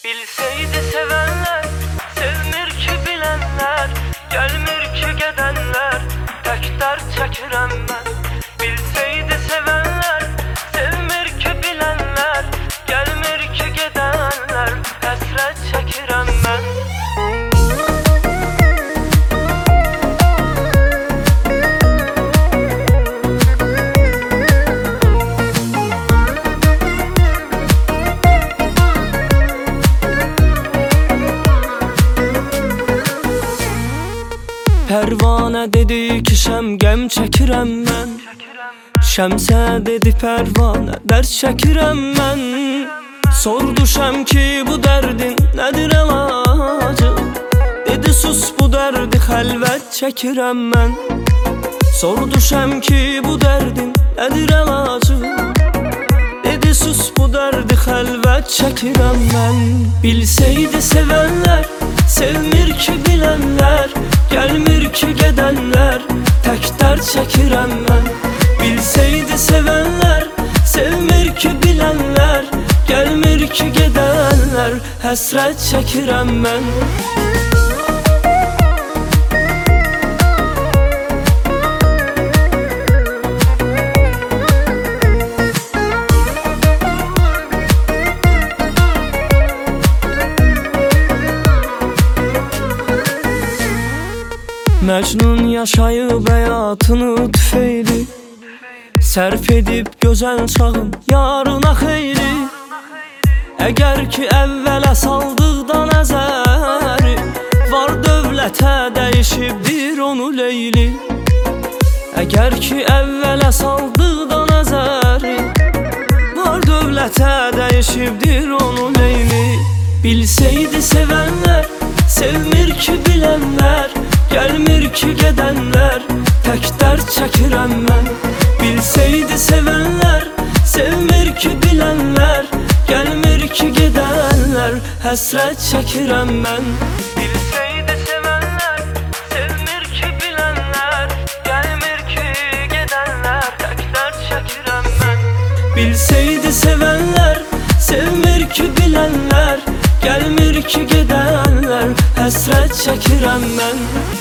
Bilseydi sevenler, sevmir ki bilenler, gelmir ki gedenler, tek dert çekirəm ben. Bilseydi sevenler, sevmir ki bilenler, gelmir ki gedenler, hasret çekirəm ben. Pərvanə dedi ki şəmgəm çəkirəm mən, Şəmsə dedi pərvanə dərd çəkirəm mən. Sorduşam ki bu dərdin nədir əlacı, dedi sus bu dərdi xəlvət çəkirəm mən. Sorduşam ki bu dərdin nədir əlacı, dedi sus bu dərdi xəlvət çəkirəm mən. Bilseydi sevənlər, sevmir ki bilenler, gelmir ki gedenler, tek dert çekirəm mən. Bilseydi sevenler, sevmir ki bilenler, gelmir ki gedenler, həsrət çəkirəm mən. Məcnun yaşayıb həyatını tüfeyli, sərf edib gözəl çağın yarına xeyri. Əgər ki əvvələ saldıqda nəzəri, var dövlətə dəyişibdir onu leyli. Əgər ki əvvələ saldıqda nəzəri, var dövlətə dəyişibdir onu leyli. Bilseydi sevənlər, sevmir ki bilenler, gelmir ki gedenler, tek dert çəkirəm mən. Bilseydi sevenler, sevmir ki bilenler, gelmir ki gedenler, həsrət çəkirəm mən. Bilseydi sevenler, sevmir ki bilenler, gelmir ki gedenler, tek dert çekirəm ben. Bilseydi sevenler, sevmir ki bilenler, gelmir ki gedenler, həsrət çəkirəm mən.